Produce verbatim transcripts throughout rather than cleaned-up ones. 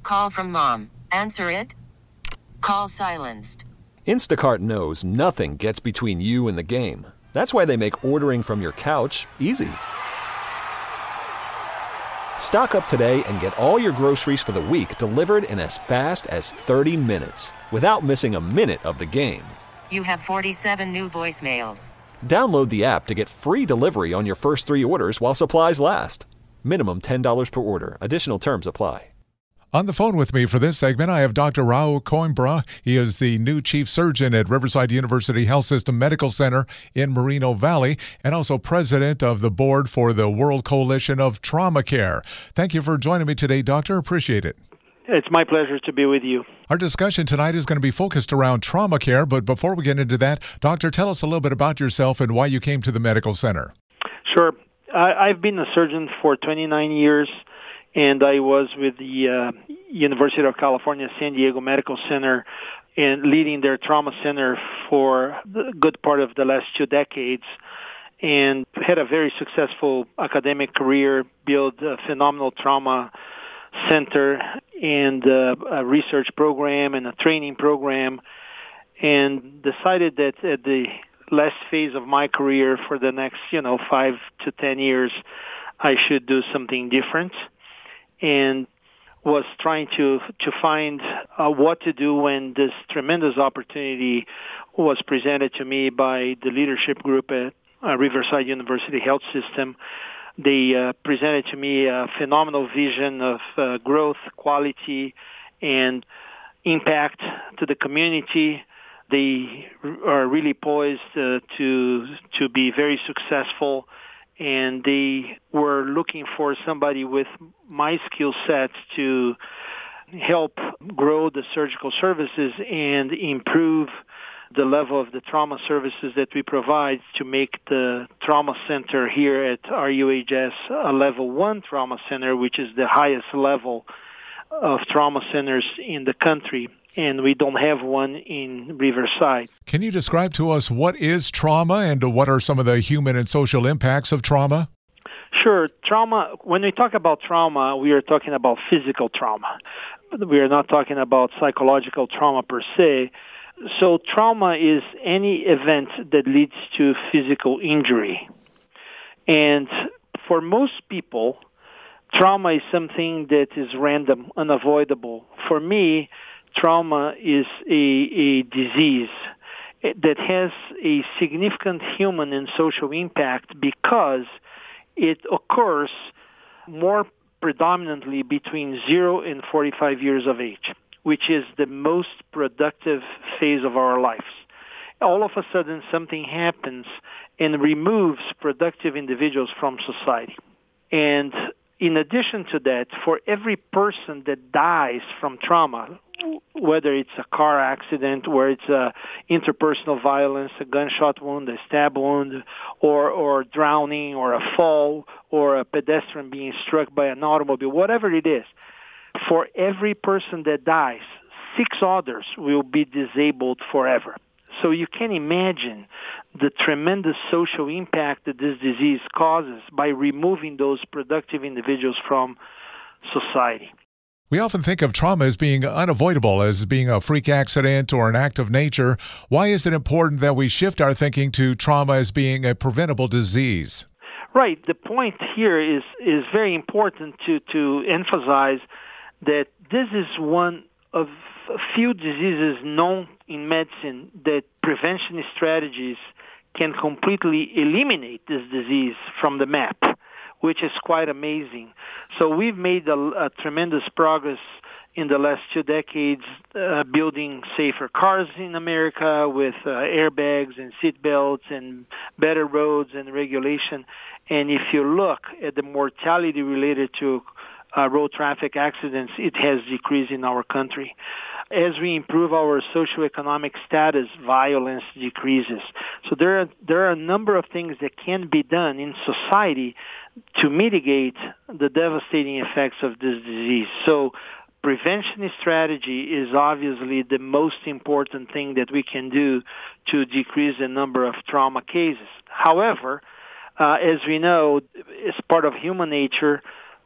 Call from mom. Answer it. Call silenced. Instacart knows nothing gets between you and the game. That's why they make ordering from your couch easy. Stock up today and get all your groceries for the week delivered in as fast as thirty minutes without missing a minute of the game. You have forty-seven new voicemails. Download the app to get free delivery on your first three orders while supplies last. Minimum ten dollars per order. Additional terms apply. On the phone with me for this segment, I have Doctor Raul Coimbra. He is the new chief surgeon at Riverside University Health System Medical Center in Moreno Valley and also president of the board for the World Coalition of Trauma Care. Thank you for joining me today, Doctor. Appreciate it. It's my pleasure to be with you. Our discussion tonight is going to be focused around trauma care, but before we get into that, Doctor, tell us a little bit about yourself and why you came to the medical center. Sure. I, I've been a surgeon for twenty-nine years. And I was with the uh, University of California, San Diego Medical Center, and leading their trauma center for the good part of the last two decades, and had a very successful academic career, built a phenomenal trauma center and uh, a research program and a training program, and decided that at the last phase of my career for the next, you know, five to ten years, I should do something different. And was trying to to find uh, what to do when this tremendous opportunity was presented to me by the leadership group at uh, Riverside University Health System. They uh, presented to me a phenomenal vision of uh, growth, quality, and impact to the community. They are really poised uh, to to be very successful. And they were looking for somebody with my skill sets to help grow the surgical services and improve the level of the trauma services that we provide to make the trauma center here at R U H S a level one trauma center, which is the highest level of trauma centers in the country. And we don't have one in Riverside. Can you describe to us what is trauma and what are some of the human and social impacts of trauma? Sure. Trauma, when we talk about trauma, we are talking about physical trauma. We are not talking about psychological trauma per se. So trauma is any event that leads to physical injury. And for most people, trauma is something that is random, unavoidable. For me, trauma is a, a disease that has a significant human and social impact because it occurs more predominantly between zero and forty-five years of age, which is the most productive phase of our lives. All of a sudden, something happens and removes productive individuals from society. And in addition to that, for every person that dies from trauma, whether it's a car accident, where it's a interpersonal violence, a gunshot wound, a stab wound, or or drowning, or a fall, or a pedestrian being struck by an automobile, whatever it is, for every person that dies, six others will be disabled forever. So you can imagine the tremendous social impact that this disease causes by removing those productive individuals from society. We often think of trauma as being unavoidable, as being a freak accident or an act of nature. Why is it important that we shift our thinking to trauma as being a preventable disease? Right. The point here is, is very important to, to emphasize that this is one of a few diseases known in medicine that prevention strategies can completely eliminate this disease from the map, which is quite amazing. So we've made a, a tremendous progress in the last two decades uh, building safer cars in America with uh, airbags and seat belts and better roads and regulation. And if you look at the mortality related to uh, road traffic accidents, it has decreased in our country. As we improve our socioeconomic status, violence decreases. So there are, there are a number of things that can be done in society to mitigate the devastating effects of this disease. So prevention strategy is obviously the most important thing that we can do to decrease the number of trauma cases. However, uh, as we know, as part of human nature,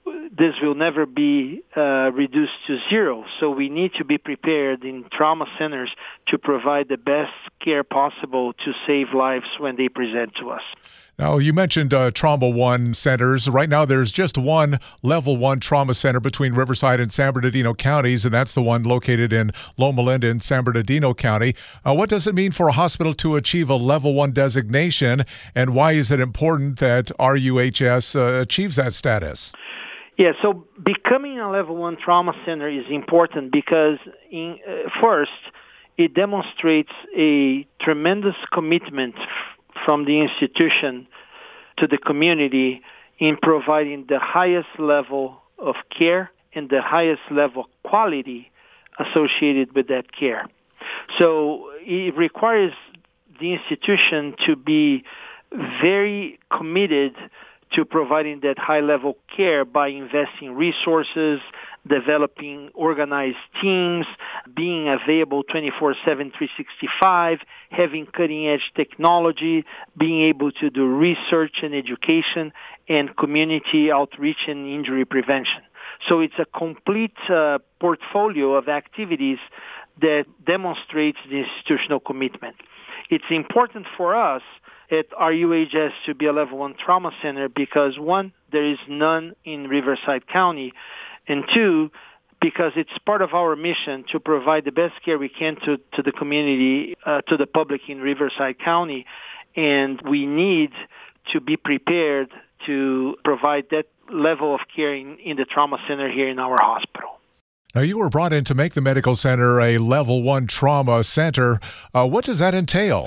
this will never be uh, reduced to zero. So we need to be prepared in trauma centers to provide the best care possible to save lives when they present to us. Now, you mentioned uh, Trauma One centers. Right now, there's just one Level One trauma center between Riverside and San Bernardino counties, and that's the one located in Loma Linda in San Bernardino County. Uh, what does it mean for a hospital to achieve a Level One designation, and why is it important that R U H S uh, achieves that status? Yeah, so becoming a Level One trauma center is important because, in, uh, first, it demonstrates a tremendous commitment from the institution to the community in providing the highest level of care and the highest level of quality associated with that care. So it requires the institution to be very committed to providing that high-level care by investing resources, developing organized teams, being available twenty-four seven, three sixty-five, having cutting-edge technology, being able to do research and education, and community outreach and injury prevention. So it's a complete uh, portfolio of activities that demonstrates the institutional commitment. It's important for us at R U H S to be a Level One trauma center because, one, there is none in Riverside County, and two, because it's part of our mission to provide the best care we can to, to the community, uh, to the public in Riverside County, and we need to be prepared to provide that level of care in, in the trauma center here in our hospital. Now, you were brought in to make the medical center a Level One trauma center. Uh, what does that entail?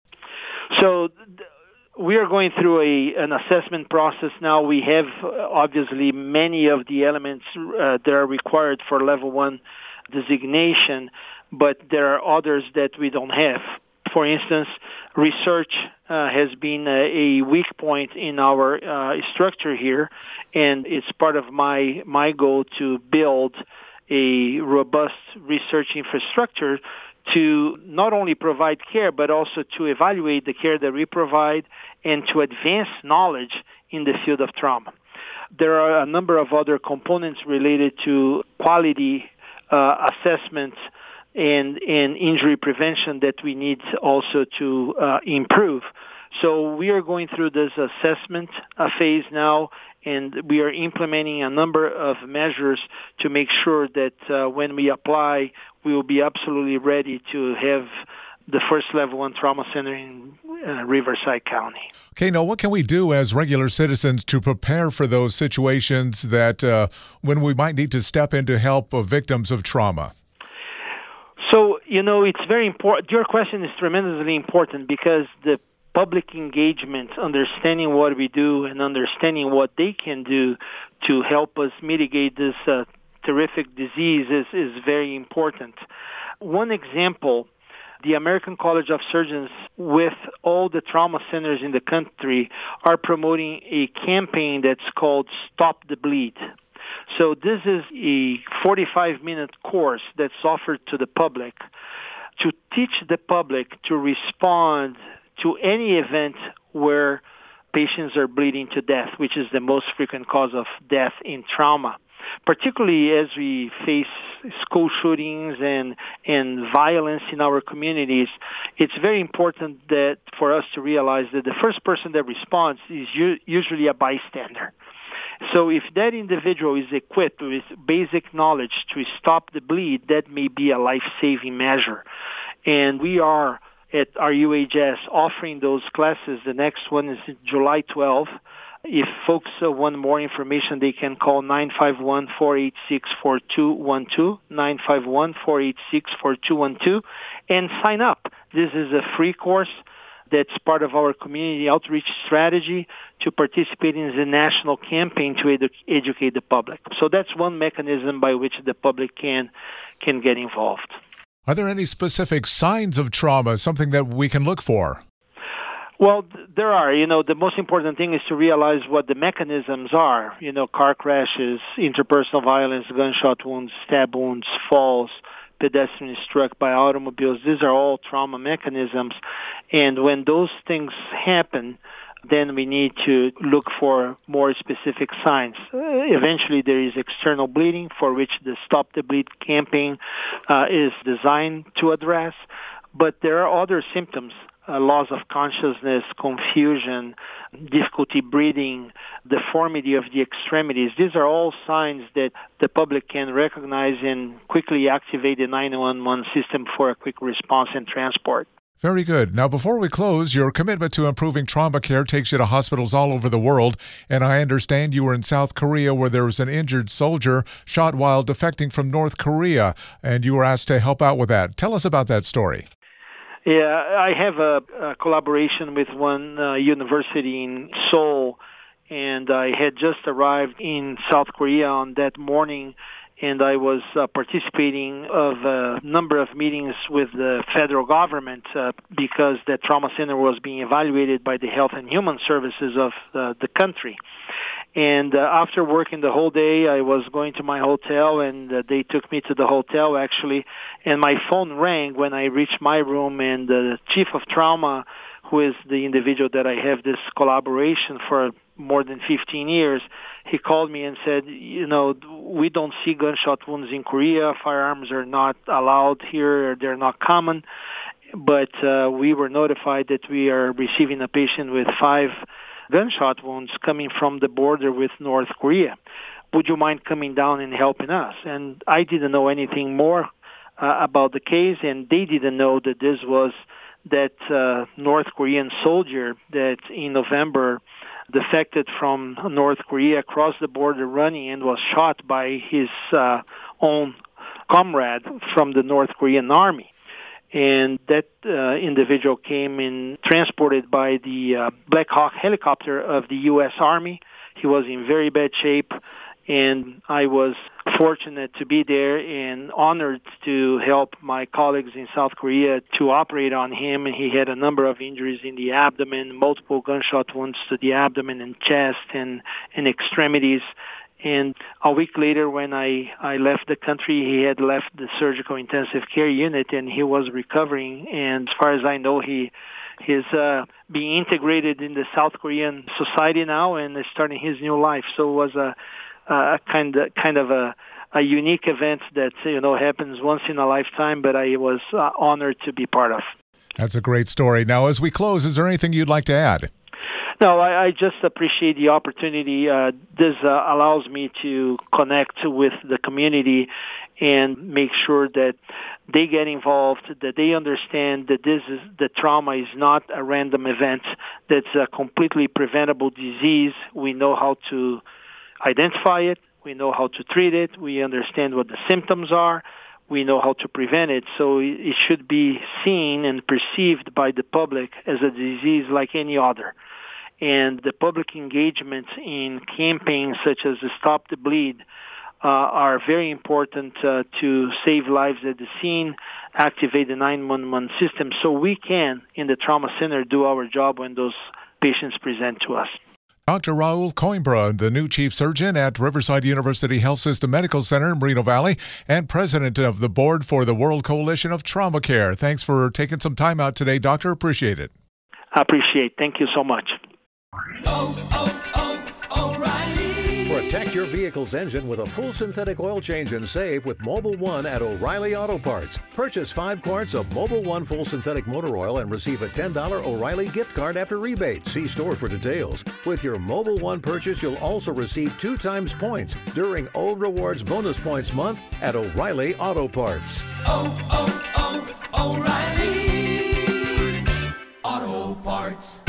So th- we are going through a an assessment process now. We have uh, obviously many of the elements uh, that are required for Level One designation, but there are others that we don't have. For instance, research uh, has been a, a weak point in our uh, structure here, and it's part of my my goal to build a robust research infrastructure to not only provide care, but also to evaluate the care that we provide and to advance knowledge in the field of trauma. There are a number of other components related to quality uh, assessment and, and injury prevention that we need also to uh, improve. So we are going through this assessment uh, phase now, and we are implementing a number of measures to make sure that uh, when we apply, we will be absolutely ready to have the first Level One trauma center in uh, Riverside County. Okay, now what can we do as regular citizens to prepare for those situations that uh, when we might need to step in to help uh, victims of trauma? So, you know, it's very important. Your question is tremendously important because the public engagement, understanding what we do and understanding what they can do to help us mitigate this uh, terrific disease is, is very important. One example, the American College of Surgeons, with all the trauma centers in the country, are promoting a campaign that's called Stop the Bleed. So this is a forty-five minute course that's offered to the public to teach the public to respond to any event where patients are bleeding to death, which is the most frequent cause of death in trauma. Particularly as we face school shootings and, and violence in our communities, it's very important that for us to realize that the first person that responds is u- usually a bystander. So if that individual is equipped with basic knowledge to stop the bleed, that may be a life-saving measure. And we are at R U H S offering those classes. The next one is July twelfth. If folks uh, want more information, they can call nine five one, four eight six, four two one two, nine five one, four eight six, four two one two, and sign up. This is a free course that's part of our community outreach strategy to participate in the national campaign to edu- educate the public. So that's one mechanism by which the public can can get involved. Are there any specific signs of trauma, something that we can look for? Well, there are. You know, the most important thing is to realize what the mechanisms are. You know, car crashes, interpersonal violence, gunshot wounds, stab wounds, falls, pedestrians struck by automobiles. These are all trauma mechanisms. And when those things happen, then we need to look for more specific signs. Uh, eventually, there is external bleeding, for which the Stop the Bleed campaign uh, is designed to address. But there are other symptoms, uh, loss of consciousness, confusion, difficulty breathing, deformity of the extremities. These are all signs that the public can recognize and quickly activate the nine one one system for a quick response and transport. Very good. Now, before we close, your commitment to improving trauma care takes you to hospitals all over the world, and I understand you were in South Korea where there was an injured soldier shot while defecting from North Korea, and you were asked to help out with that. Tell us about that story. Yeah, I have a, a collaboration with one uh, university in Seoul, and I had just arrived in South Korea on that morning, and I was uh, participating of a number of meetings with the federal government uh, because the trauma center was being evaluated by the Health and Human Services of uh, the country. And uh, after working the whole day, I was going to my hotel, and uh, they took me to the hotel, actually, and my phone rang when I reached my room, and the chief of trauma, who is the individual that I have this collaboration for more than fifteen years, he called me and said, you know, we don't see gunshot wounds in Korea. Firearms are not allowed here. They're not common. But uh, we were notified that we are receiving a patient with five gunshot wounds coming from the border with North Korea. Would you mind coming down and helping us? And I didn't know anything more uh, about the case, and they didn't know that this was that uh, North Korean soldier that in November defected from North Korea, crossed the border running, and was shot by his uh, own comrade from the North Korean army. And that uh, individual came in transported by the uh, Black Hawk helicopter of the U S Army. He was in very bad shape, and I was fortunate to be there and honored to help my colleagues in South Korea to operate on him. And he had a number of injuries in the abdomen, multiple gunshot wounds to the abdomen and chest and, and extremities. And a week later, when I, I left the country, he had left the surgical intensive care unit, and he was recovering. And as far as I know, he is uh, being integrated in the South Korean society now and is starting his new life. So it was a, a kind of kind of a, a unique event that you know happens once in a lifetime. But I was uh, honored to be part of. That's a great story. Now, as we close, is there anything you'd like to add? No, I, I just appreciate the opportunity. Uh, this uh, allows me to connect with the community and make sure that they get involved, that they understand that this is the trauma is not a random event, that's a completely preventable disease. We know how to identify it. We know how to treat it. We understand what the symptoms are. We know how to prevent it. So it should be seen and perceived by the public as a disease like any other. And the public engagement in campaigns such as the Stop the Bleed uh, are very important uh, to save lives at the scene, activate the nine one one system, so we can, in the trauma center, do our job when those patients present to us. Doctor Raul Coimbra, the new chief surgeon at Riverside University Health System Medical Center in Moreno Valley and president of the board for the World Coalition of Trauma Care. Thanks for taking some time out today, Doctor. Appreciate it. I appreciate it. Thank you so much. Oh, oh, oh, O'Reilly. Protect your vehicle's engine with a full synthetic oil change and save with Mobil one at O'Reilly Auto Parts. Purchase five quarts of Mobil one full synthetic motor oil and receive a ten dollars O'Reilly gift card after rebate. See store for details. With your Mobil one purchase, you'll also receive two times points during O Rewards Bonus Points Month at O'Reilly Auto Parts. Oh, oh, oh, O'Reilly Auto Parts.